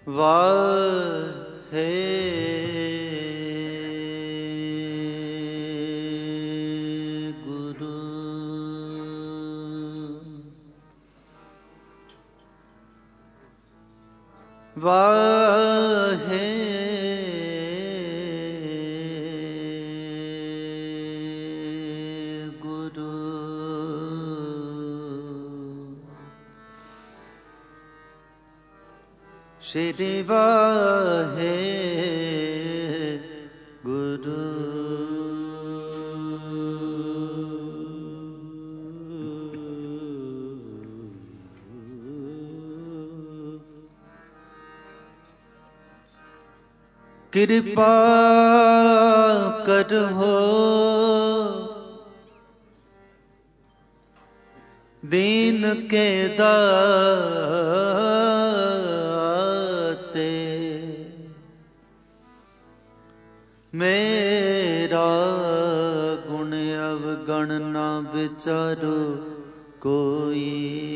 ਵਾਹੇ ਗੁਰੂ ਵਾਹੇ ਗੁਰੂ ਸ਼੍ਰੀ ਵਾਹੇ ਗੁਰੂ ਕਿਰਪਾ ਕਰੋ ਦੀਨ ਕੇ ਦਾਤੇ ਮੇਰਾ ਗੁਣ ਅਵਗਣ ਨਾ ਵਿਚਾਰੋ ਕੋਈ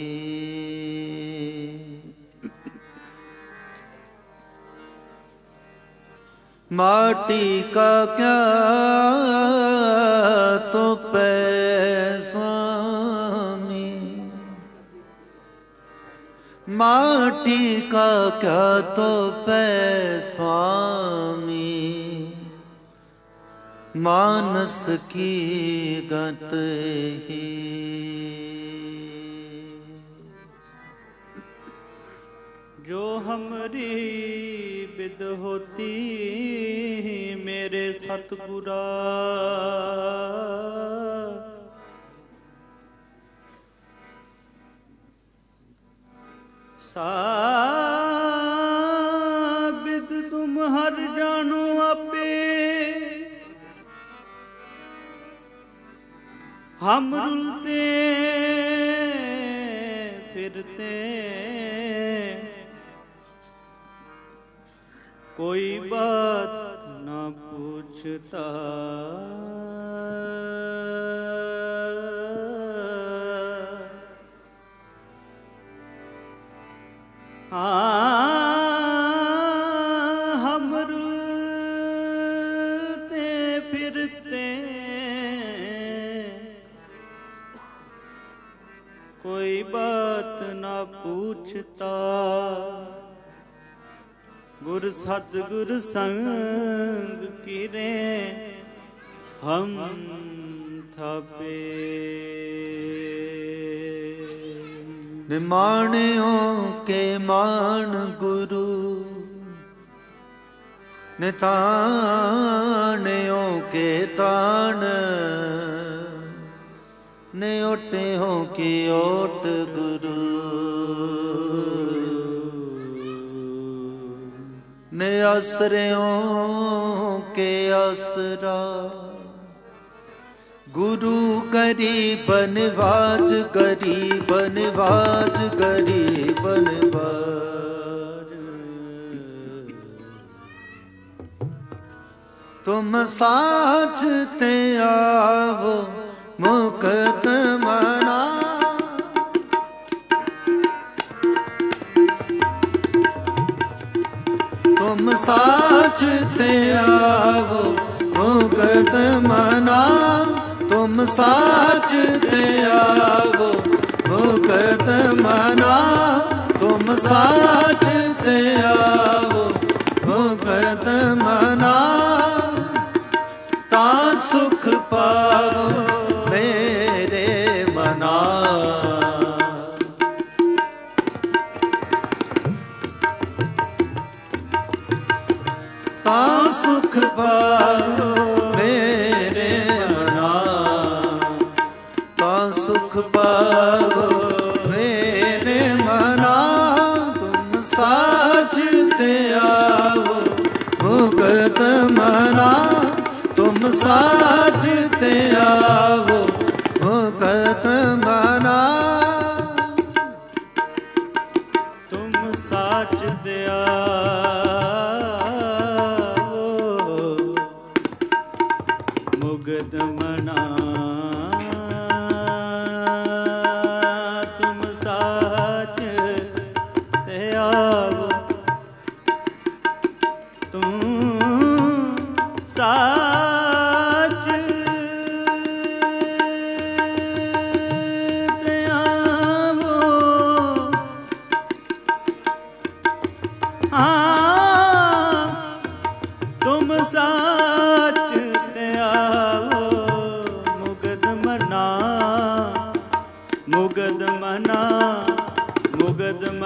माटी का क्या तो स्वामी माटी का क्या तो स्वामी मानस की गत ही जो हमरी बिद होती मेरे सतगुरा साबिद तुम हर जानो आपे हम रुलते फिरते कोई बात ना पूछता हम रुलते फिरते कोई बात ना पूछता गुर सतगुर संग किरे हम थापे निमाणियों के मान गुरु निताणियों के ताण नियोटियों की ओट गुरु ने आसरियों के आसरा गुरु गरीब निवाज गरीब निवाज गरीब निवाज तुम साजते आवो मुकत मना तुम साजते आवो मुकत मना तुम साजते आवो मुकत मना तुम साजते आवो मुकत मना ता सुख पावो मेरे मना ता सुख पावो मेरे मना ता सुख पावो मेरे मना तुम साजते आओ मुकत मना तुम साजते आओ मुकत मना तुम साजते मुगत मना तुम साजते आओ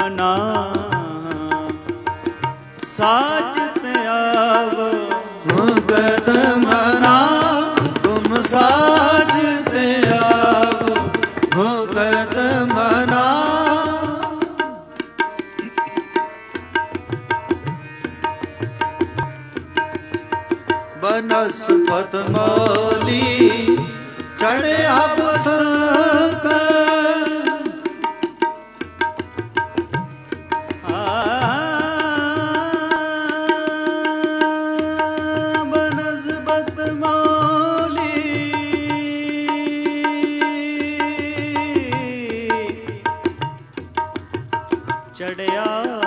ਮਨਾ ਸਾਜ ਤੇ ਆਵੋ ਮੁਕਤ ਮਨਾ ਤੁਮ ਸਾਜ ਤੇ ਆਵੋ ਮੁਕਤ ਮਨਾ ਬਨਸਪਤ ਮੌਲੀ ਚੜਿਆ ਬਸੰਤ ਬਨਸਪਤ ਮੌਲੀ ਚੜਿਆ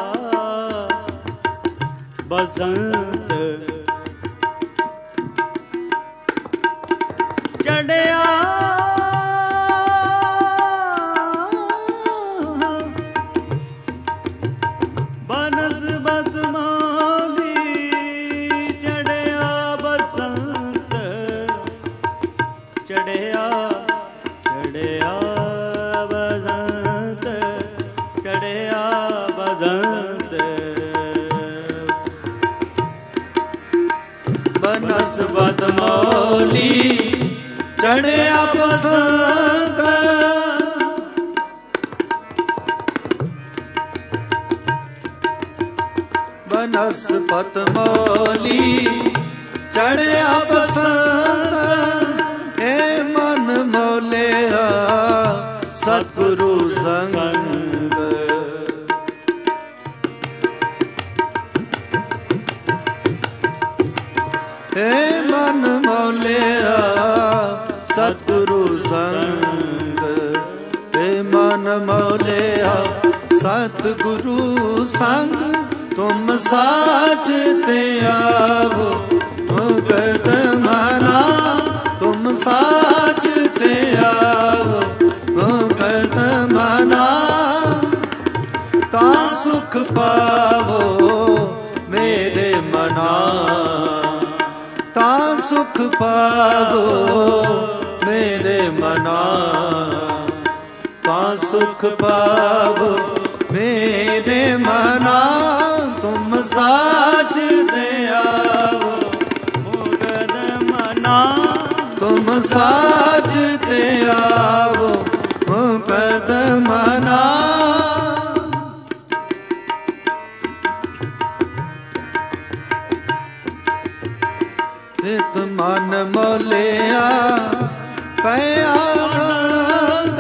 ਬਸੰਤ ਚੜਿਆ ਬਨਸਪਤ ਮੌਲੀ ਚੜਿਆ ਬਸੰਤ ਚੜਿਆ ਚੜਿਆ ਬਸੰਤ ਚੜਿਆ ਬਸੰਤ ਬਨਸਪਤ ਮੌਲੀ ਚੜਿਆ ਬਸੰਤ ਬਨਸਪਤ ਮੌਲੀ ਚੜਿਆ ਬਸੰਤ ਏ ਮਨ ਮੌਲਿਆ ਸਤਿਗੁਰੂ ਸੰਗ ਏ ਮਨ ਮੌਲਿਆ ਸਤਿਗੁਰੂ ਸੰਗ ਏ ਮਨ ਮੌਲਿਆ ਸਤਿਗੁਰੂ ਸੰਗ ਤੁਮ ਸਾਚ ਤੇ ਆਵੋ ਮੁਕਤ ਮਨਾ ਤੁਮ ਸਾਚ ਤੇ ਆਵੋ ਮੁਕਤ ਮਨਾ ਤਾਂ ਸੁਖ ਪਾਵੋ ਮੇਰੇ ਮਨਾ ਤਾਂ ਸੁਖ ਪਾਵੋ ਮੇਰੇ ਮਨਾ ਤਾਂ ਸੁਖ ਪਾਵੋ ਮੇਰੇ ਮਨਾ ਤੁਮ ਸਾਚ ਤੇ ਆਵੋ ਮੁਕਤ ਮਨਾ ਤੁਮ ਸਾਚ ਤੇ ਆਵੋ ਮੁਕਤ ਮਨਾ ਤਿਤ ਮਨ ਮੌਲਿਆ ਪਿਆ ਆਨੰਦ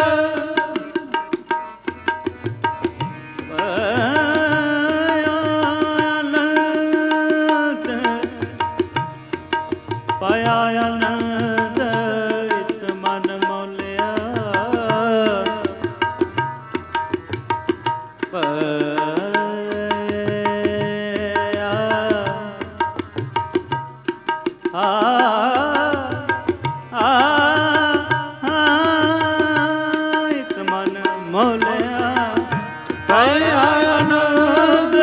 ਪਾਇਆ ਆਨੰਦ ਇਤ ਮਨ ਮੌਲਿਆ ਇਤ ਮਨ ਮੌਲਿਆ ਪਾਇਆ ਆਨੰਦ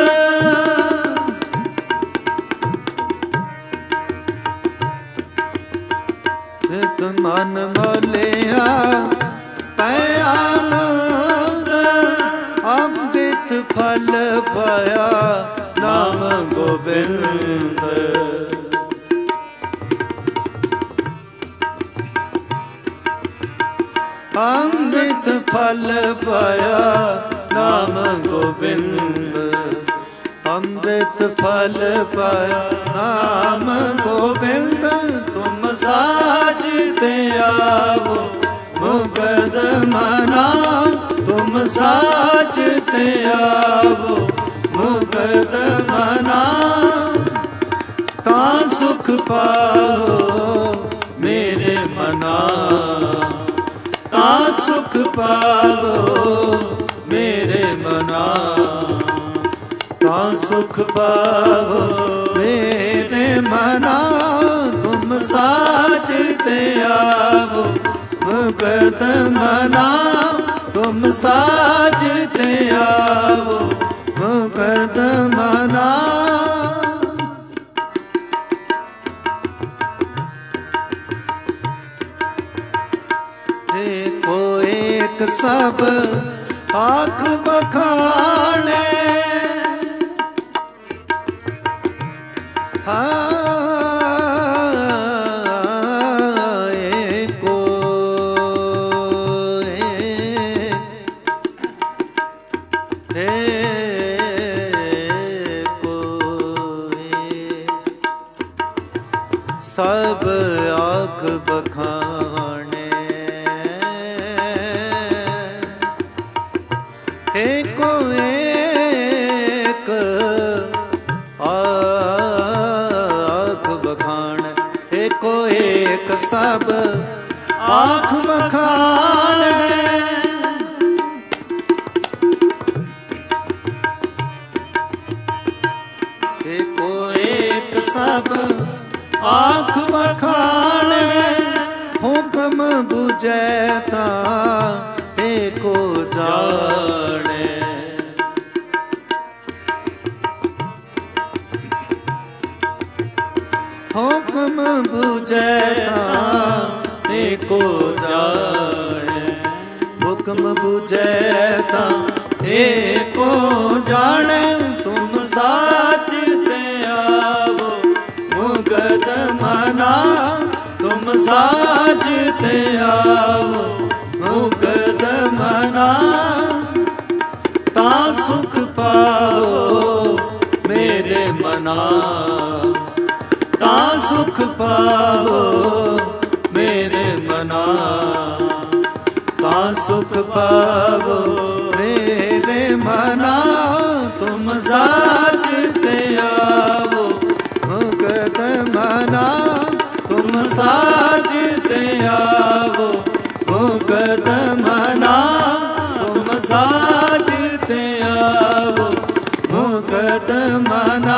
ਤਿਤ ਮਨ ਮੌਲਿਆ ਪਿਆ ਆਨੰਦ ਅੰਮ੍ਰਿਤ ਫਲ ਪਾਇਆ ਨਾਮ ਗੋਬਿੰਦ ਅੰਮ੍ਰਿਤ ਫਲ ਪਾਇਆ ਨਾਮ ਗੋਬਿੰਦ ਅੰਮ੍ਰਿਤ ਫਲ ਪਾਇਆ ਨਾਮ ਗੋਬਿੰਦ ਤੁਮ ਸਾਚ ਤੇ ਆਵੋ ਮੁਕਤ ਮਨਾ ਤੁਮ ਸਾਚ ਤੇ ਆਵੋ ਮੁਕਤ ਮਨਾ ਤਾਂ ਸੁਖ ਪਾਵੋ ਮੇਰੇ ਮਨਾ ਤਾਂ ਸੁਖ ਪਾਵੋ ਮੇਰੇ ਮਨਾ ਤਾਂ ਸੁਖ ਪਾਵੋ ਮੇਰੇ ਮਨਾ ਤੁਮ ਸਾਚ ਤੇ ਆਵੋ ਮੁਕਤ ਮਨਾ ਤੁਮ ਸਾਚ ਤੇ ਆਵੋ ਮੁਕਤ ਮਨਾ ਏਕੋ ਏਕ ਸਭ ਆਖ ਬਖਾਣੇ ਸਭ ਆਖ ਬਖਾਣੇ ਏਕੋ ਏਕ ਆਖ ਬਖਾਣ ਏਕੋ ਏਕ ਸਭ ਆਖ ਬਖਾਣ ਏਕੋ ਏਕ ਸਭ ਆਖ ਬਖਾਣੇ ਹੁਕਮ ਬੁਝੈ ਤਾਂ ਏਕੋ ਜਾਣੇ ਹੁਕਮ ਬੁਝੈ ਤਾਂ ਏਕੋ ਜਾਣੇ ਹੁਕਮ ਬੁਝੈ ਤਾਂ ਏਕੋ ਜਾਣੇ ਤੁਮ ਸਾਚ ਤੇ ਆਵੋ ਮੁਕਤ ਮਨਾ ਤੁਮ ਸਾਚ ਤੇ ਆਵੋ ਮੁਕਤ ਮਨਾ ਤਾਂ ਸੁਖ ਪਾਓ ਮੇਰੇ ਮਨਾ ਤਾਂ ਸੁਖ ਪਾਵੋ ਮੇਰੇ ਮਨਾ ਤਾਂ ਸੁਖ ਪਾਵੋ ਮੇਰੇ ਮਨਾ ਤੁਮ ਸਾਚ ਤੇ ਆਵੋ ਮੁਕਤ ਮਨਾ ਤੁਮ ਸਾਚ ਤੇ ਆਵੋ ਮੁਕਤ ਮਨਾ ਤੁਮ ਸਾਚ ਤੇ ਆਵੋ ਮੁਕਤ ਮਨਾ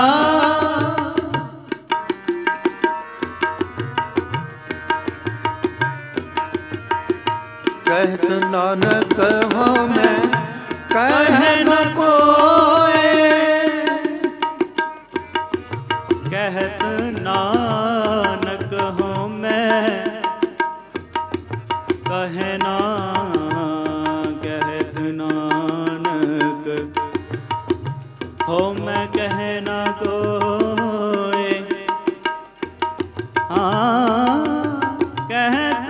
ਕਹਿਤ ਨਾਨਕ ਹਉ ਮੈਂ ਕਹਿ ਨ ਕੋਇ ਕਹਿਤ ਨਾਨਕ ਹਉ ਮੈਂ ਕਹਿ ਨਾ ਕਹਿਤ ਨਾਨਕ ਹਉ ਮੈਂ ਕਹਿ ਨਾ ਕੋਇ ਕਹਿਤ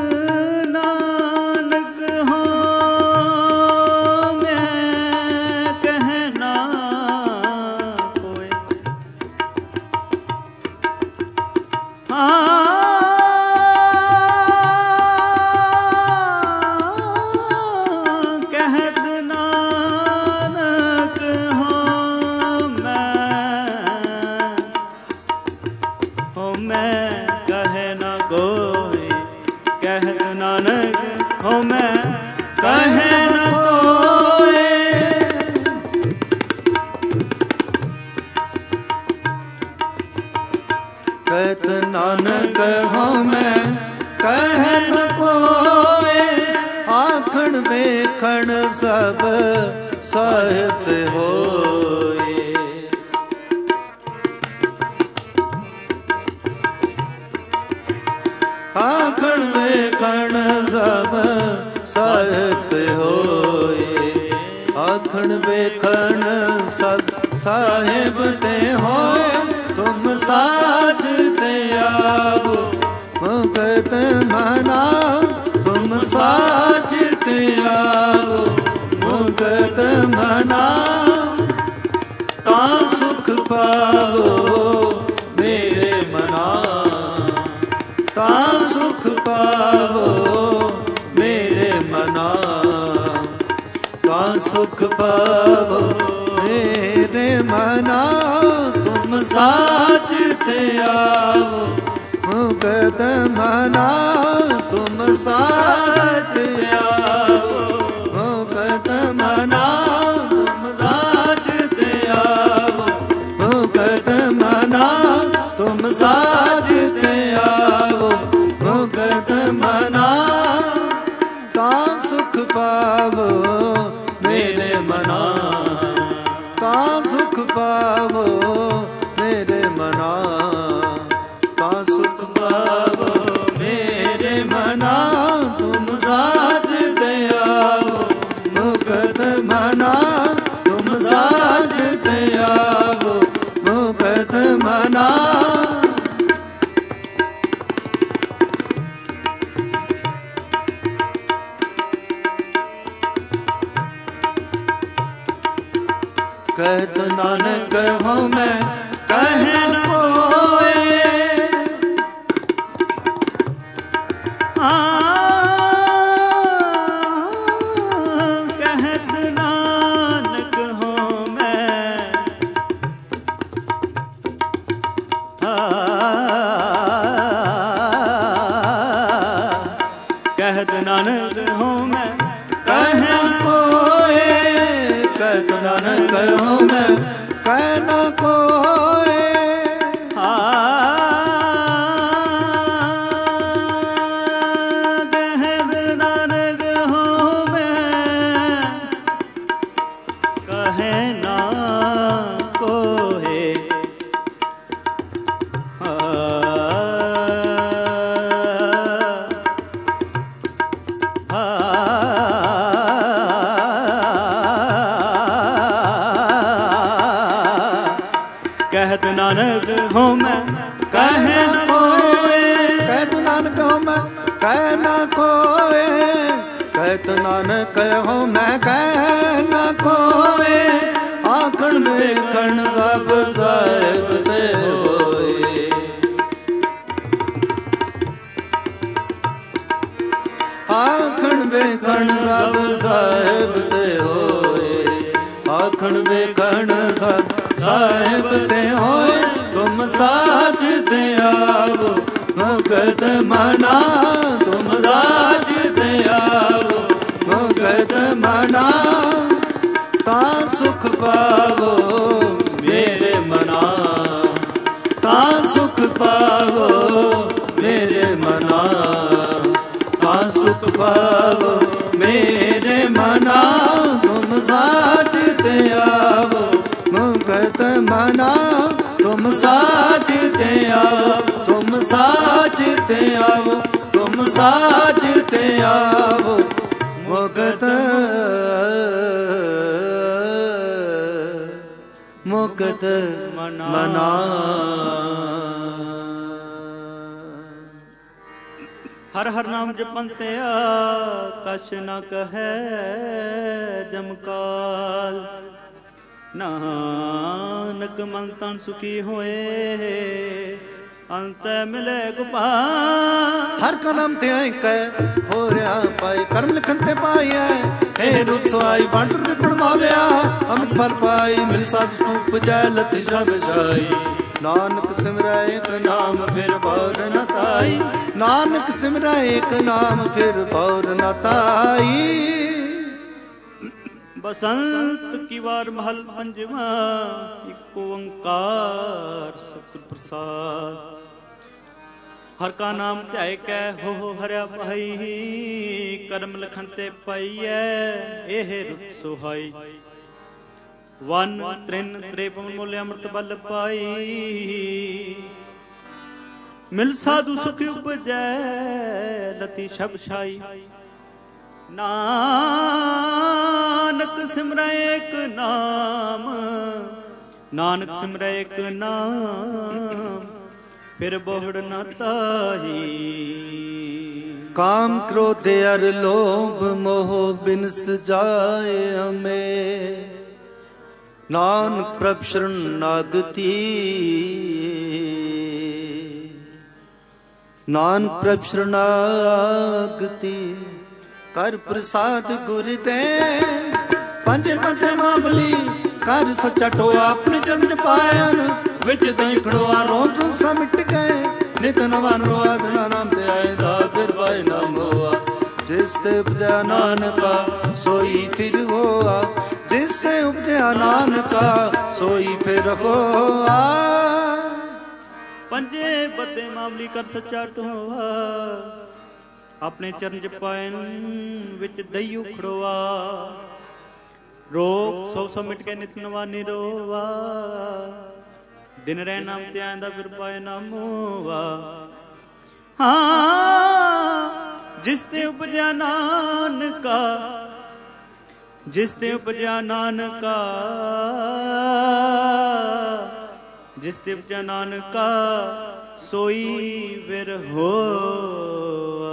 ਕਹਿਤ ਨਾਨਕ ਹਉ ਮੈਂ ਕਹਿ ਨ ਕੋਇ ਆਖਣ ਵੇਖਣ ਸਭ ਸਾਹਿਤ ਹੋਏ ਆਖਣ ਵੇਖਣ ਸਭ ਸਾਹਿਤ ਹੋਏ ਆਖਣ ਵੇਖਣ ਸਭ ਸਾਹਿਬ ਤੇ ਹੋਏ ਤੁਮ ਸਾਚ ਤੇ ਆਵੋ ਮੁਕਤ ਮਨਾ ਤੁਮ ਸਾਚ ਤੇ ਆਵੋ ਮੁਕਤ ਮਨਾ ਤਾਂ ਸੁਖ ਪਾਵੋ ਮੇਰੇ ਮਨਾ ਤਾਂ ਸੁਖ ਪਾਵੋ ਮੇਰੇ ਮਨਾ ਤਾਂ ਸੁਖ ਪਾਵੋ ਮੇਰੇ ਮਨਾ ਤੁਮ ਸਾਚ ਤੇ ਆਵੋ ਮੁਕਤ ਮਨਾ ਤੁਮ ਸਾਚ ਤੇ ਆਵੋ ਮੁਕਤ ਮਨਾ ਤੁਮ ਸਾਚ ਤੇ ਆਵੋ ਮੁਕਤ ਮਨਾ ਤੁਮ ਸਾਚ ਤੇ ਆਵੋ ਮੁਕਤ ਮਨਾ ਤਾਂ ਸੁਖ ਪਾਵੋ ਮੇਰੇ ਮਨਾ ਤਾਂ ਸੁਖ ਪਾਵੋ ਮੇਰੇ ਮਨਾ ਤਾਂ ਸੁਖ ਪਾਵੋ ਮੇਰੇ ਮਨਾ ਤੁਮ ਸਾਚ ਤੇ ਆਵੋ ਮੁਕਤ मुकत मना तुम साजते आवो मुकत मना। कहत नानक हो मैं कह न कोय कहत नानक हो मैं कहत नानक हो मैं कह न कोय कहत नानक हो मैं कह न कोय। कहत नानक हो मैं कहे ना कोय। कहत नानक हो मैं कह न कोय। कहत नानक हो मैं कह न कोय कहत नानक हो मैं कह न कोय। आखण वेखण सब साहिब ते होए आखण वेखण सब साहिब ते होए आखण वेखण सब साहिब ते होए। तुम साज ते आवो मुकत मना तुम साज ते आवो मुकत मना। ता सुख पावो मेरे मना ता सुख पावो मेरे मना ता सुख पावो मेरे मना। तुम साज ते आवो मुकत मना तुम साजते आओ तुम साजते आओ तुम साजते आओ मुकत मुकत मना। हर हर नाम जपंत्या कछ न कहे जमकाल। नानक मन तन सुखी होए अंत मिले गोपाल। हर का नाम ते आई कह हो रहा पाई कर्म लिखन ते पाई है हे रुत सुआई बांटर ते पड़वा लिया अमित फल पाई मिल साध सूप जय लति सब जाई। नानक सिमरै एक नाम फिर भौर न ताई नानक सिमरै एक नाम फिर भौर न ताई। बसंत की वार महल पंजवा एक ओंकार सतगुर प्रसाद। हर का नाम ध्याय कै हो हरिया भाई कर्म लखन ते पाइयै एह रुत सुहाई। वन त्रिन त्रेपन मूल्य अमृत बल पाई मिल साधु सुख उपजै लती शब छाई। नानक सिमरै एक नाम नानक सिमरै एक नाम फिर बोहड़ न ताही। काम क्रोध अर लोभ मोह बिनस जाए हमें नानक प्रभ शरणागति नानक प्रभ शरणागति कर प्रसाद गुर दे पंज पंथ मामली कर सच्चा टोआ अपने चरण पायन विच देखड़ोआ रोज सा मिट गए नित नवन रोआ धना नाम ते आएगा फिर भाई नाम होआ। जिससे उपजा नानका सोई फिर होआ जिससे उपजा नानका सोई फिर होआ। पंजे बदे मामली कर सच्चा टोआ अपने चरण पायन विच दई उखड़ोआ। रोग सौ सौ मिट के नित नवानी रोवा दिन रह नाम ते आंदा फिर पाए नाम होवा। हाँ जिस ते उपजा नानका जिस ते उपजा नानका, जिस ते उपजा नानका सोई विर होआ।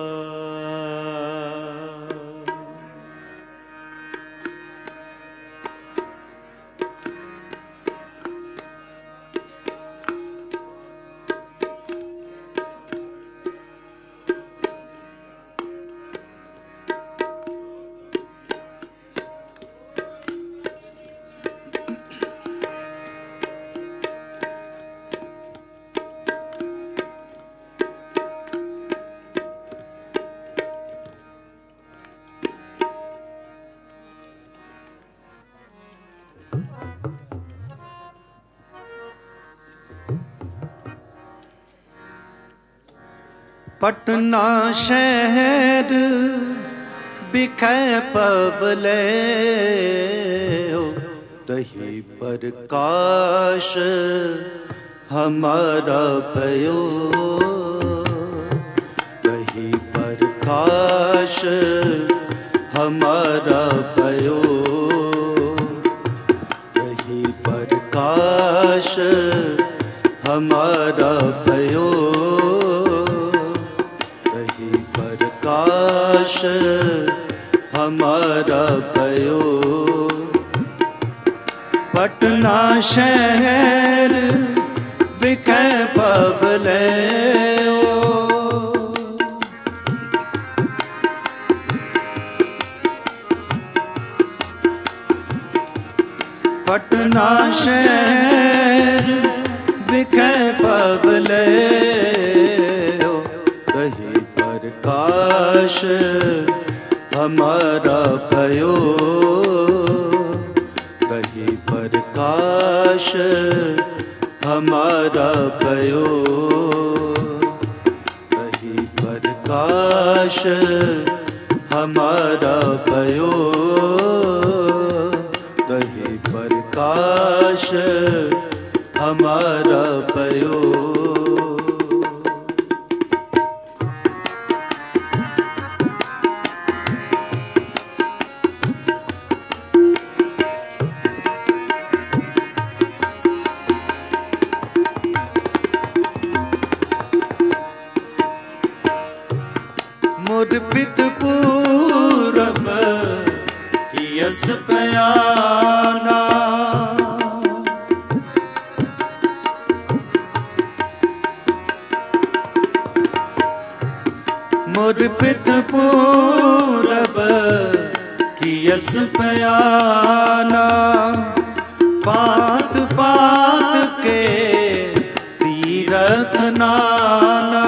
पटना शहर बिखै पवले हो, तही प्रकाश हमारा भयो, तही प्रकाश हमारा भयो, तही प्रकाश हमारा भयो, प्रकाश हमारा भयो। पटना शहर बिखै पवले हो, पटना शहर बिखै पवले हो, कहीं प्रकाश हमारा भयो, कहीं प्रकाश हमारा भयो, कहीं प्रकाश हमारा भयो, कहीं प्रकाश हमारा भयो। मुरपित पूरब की यस पयाना, मुरपित पूरब की यस पयाना, पात पात के तीरथ नाना,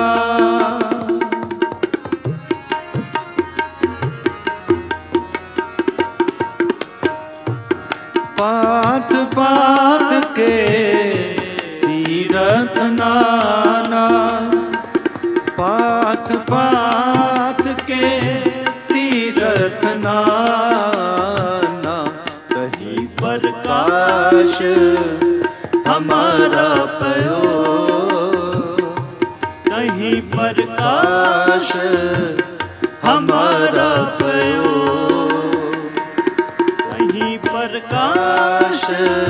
पात पात के तीरथ नाना, पात पात के तीरथ नाना, कहीं प्रकाश हमारा भयो, कहीं प्रकाश हमारा भयो, कहीं प्रकाश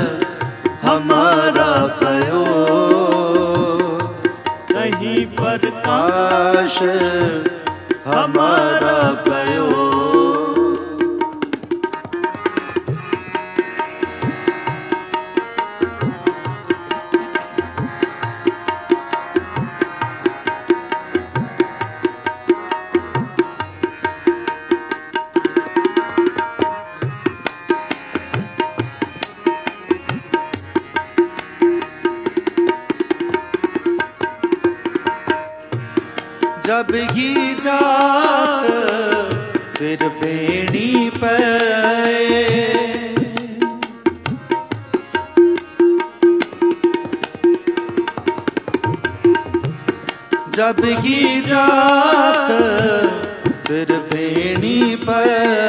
हमारा भयो, कहीं प्रकाश हमारा भयो। जब ही जात तिर बेड़ी पे, जब ही जात तिर बेड़ी पे,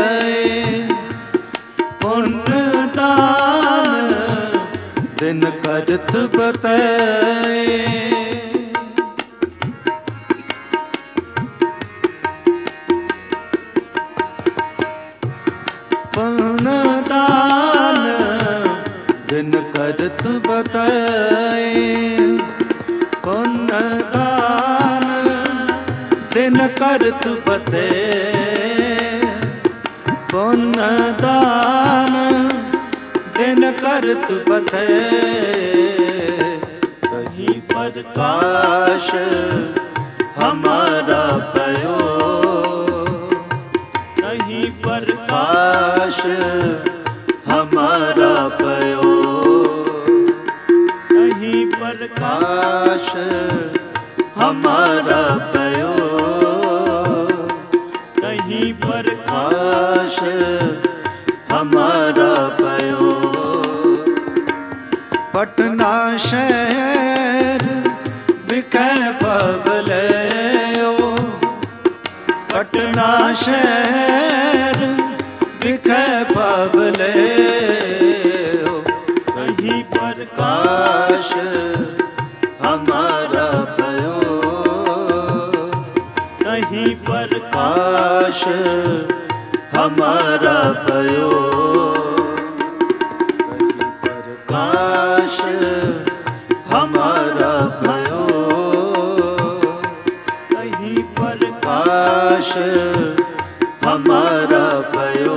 पुण्य दान दिन करत बताए, पुण्य दिन करत बताए पुण्य दान दिन करत बते पुण्य दान दिन करत बते कहीं प्रकाश हमारा पयो कहीं प्रकाश हमारा पयो कहीं प्रकाश हमारा पयो कहीं प्रकाश हमारा पयो पटना शहर बिकै पगले पटना शहर बिकै पगले कहीं प्रकाश हमारा पयो कहीं प्रकाश हमारा पयो कहीं प्रकाश हमारा पयो कहीं प्रकाश हमारा पयो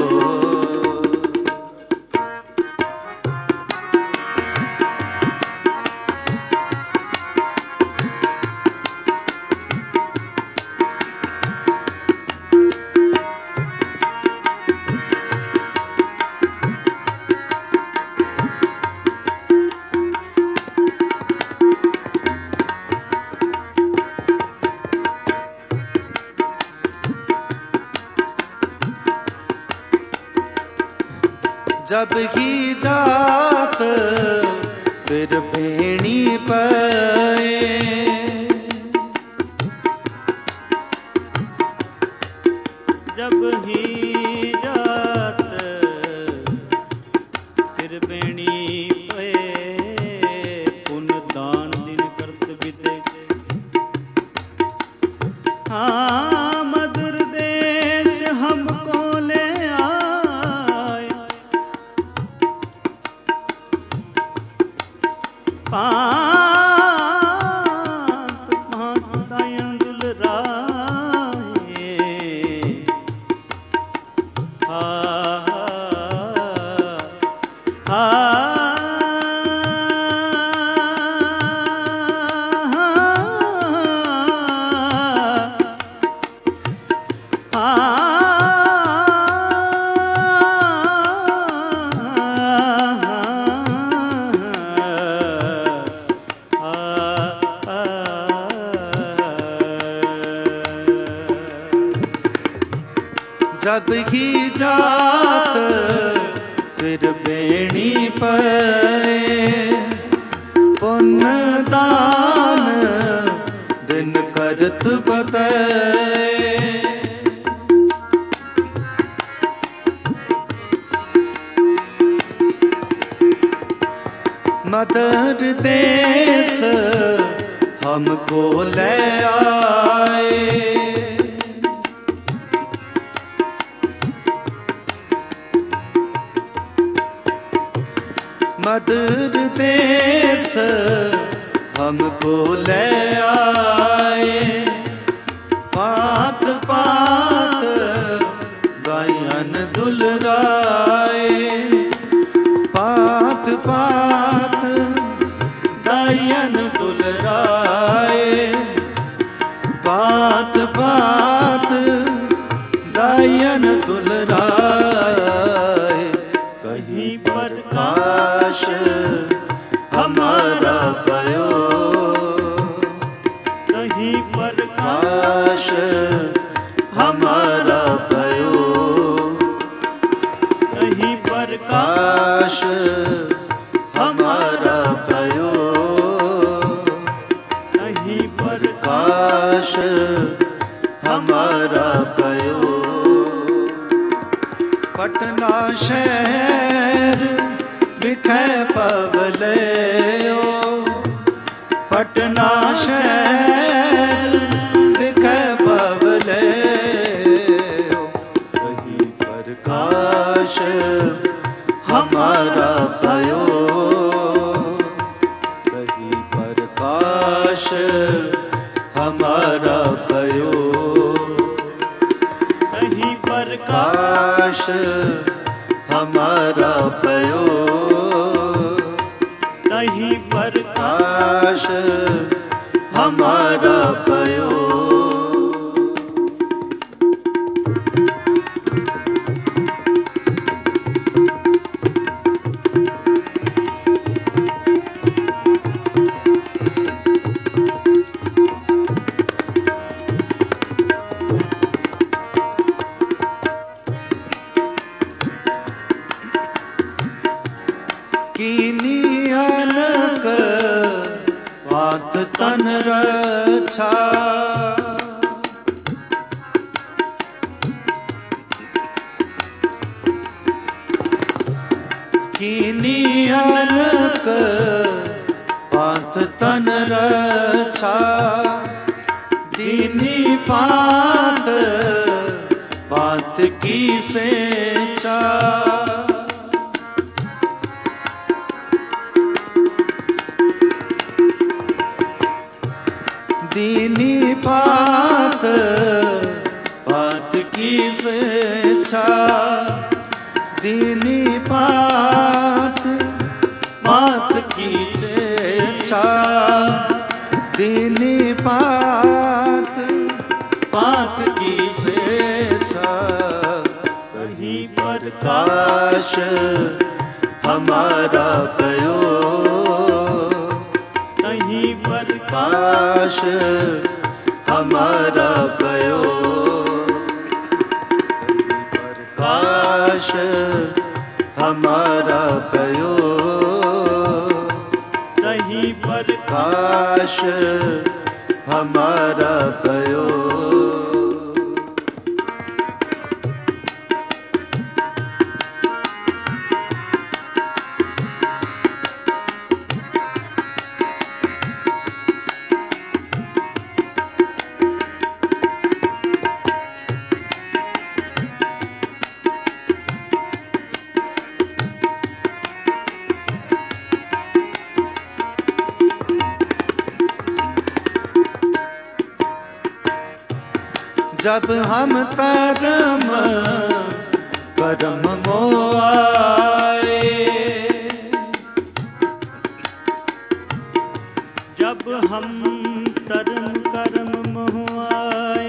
जब ही जात फिर भेणी पे जब ही जात फिर बेणी पे पुण्य दान दिन करत बिते हाँ मधुर देश हमको ले आए पांत पांत दायन दुलराए जब ही जात फिर बेणी पे पुण्य दान दिन करत बते मदर देश हमको ले आए मदर देश हमको ले आए पात पात गायन दुलराए पात पात गायन दुलराए पात पात गायन दुलराए कहीं प्रकाश हमारा पयो कहीं प्रकाश हमारा पयो कहीं प्रकाश हमारा पयो कहीं प्रकाश हमारा पयो पटना शहर बिकै पगले पटना शहर बिकै पगले कहीं प्रकाश हमारा पयो हमारा भयो, कहीं प्रकाश हमारा भयो, कहीं प्रकाश हमारा भयो। कीनी अनक बात तन रक्षा, कीनी अनक बात तन रक्षा, दीनी पात बात की सेचा, दीनी पात बात की सेचा, दीनी पात बात की सेचा, दीनी पात बात की सेचा। कहीं प्रकाश हमारा भयो, कहीं प्रकाश हमारा भयो, प्रकाश हमारा भयो, कहीं प्रकाश हमारा भयो। जब हम कर्म कर्म मोह आए, जब हम कर्म कर्म मोह आए,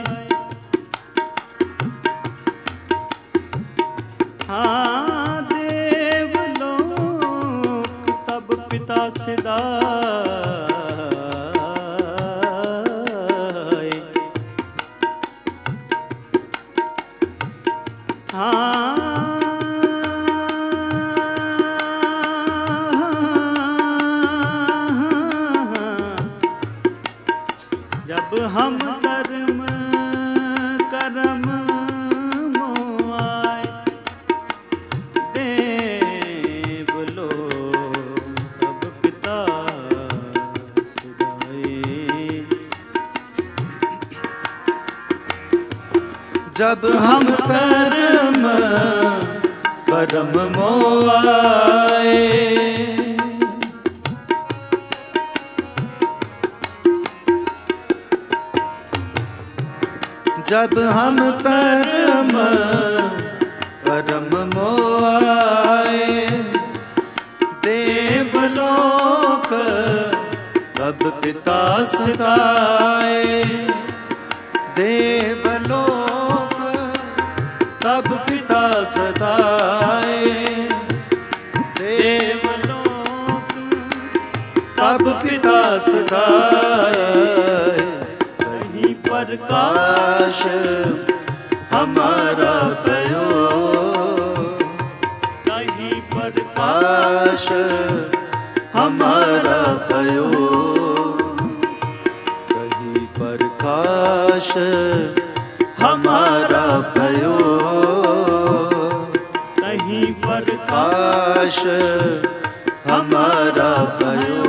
हाँ देवलोक तब पिता सिदा, जब हम कर्म कर्म मोह आए, देवलोक तब पिता सिधाए। जब हम कर्म कर्म मोह आए, जब हम कर्म कर्म मोह आए, देवलोक तब पिता सताए, देवलोक तब पिता सताए, देवलोक तब पिता सताए। प्रकाश हमारा भयो, कहीं प्रकाश हमारा भयो, कहीं प्रकाश हमारा भयो, कहीं प्रकाश हमारा भयो।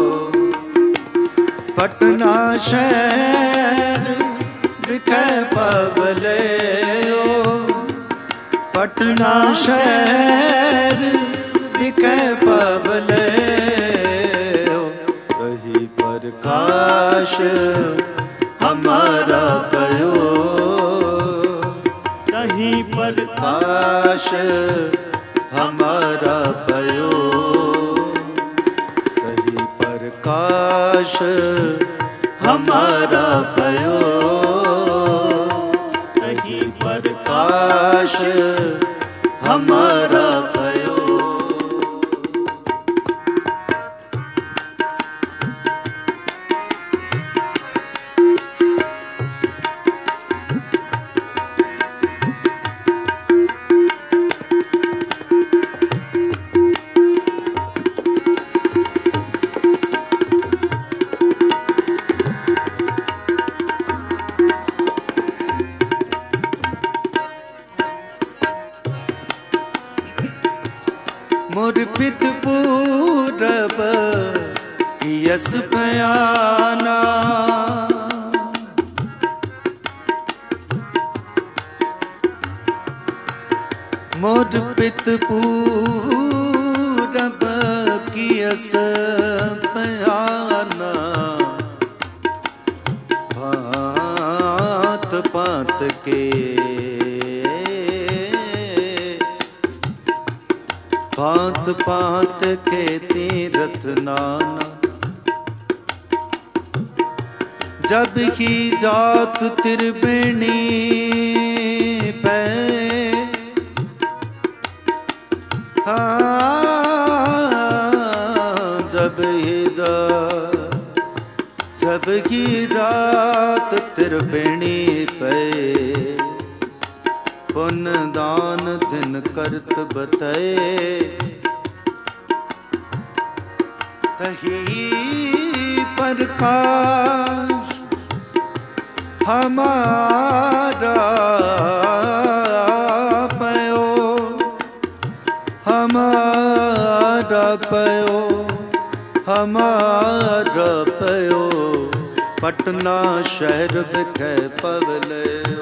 पटना शहर बिकै पवले, पटना शहर बिकै पवले, कहीं प्रकाश प्रकाश हमारा भयो, तहीं प्रकाश हमारा भयो, तहीं प्रकाश हमारा भयो, तहीं प्रकाश हमारा भयो। मोर पित पूरब यस बयाना, मोर पित पूरब यस बयाना, भांत भांत के भांत भांत के तीरथ नाना, जब ही जात त्रिवेणी पे, जब ही जात त्रिवेणी पे, पुण्य दान दिन करत बतए, तही प्रकाश हमारा पयो, हमारा पयो, हमारा पयो, पटना शहर बिखे पवलयो।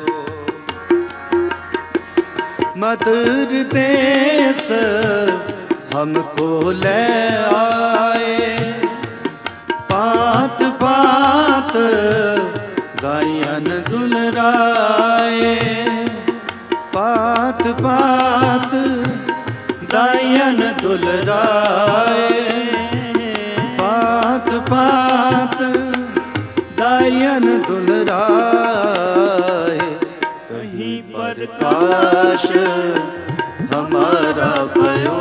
मधुर देश हमको ले आए, पात पात गायन दुलराए, पात पात गायन दुलराए, पात पात गायन दुलराए, तहीं प्रकाश हमारा भयो,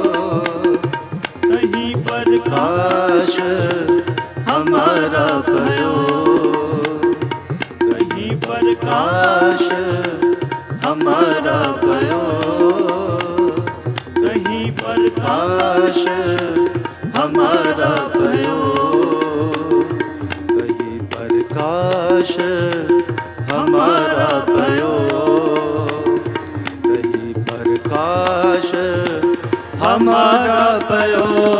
तहीं प्रकाश हमारा भयो, तहीं प्रकाश हमारा भयो, तहीं प्रकाश हमारा भयो, तहीं प्रकाश हमारा भयो, तहीं प्रकाश हमारा भयो।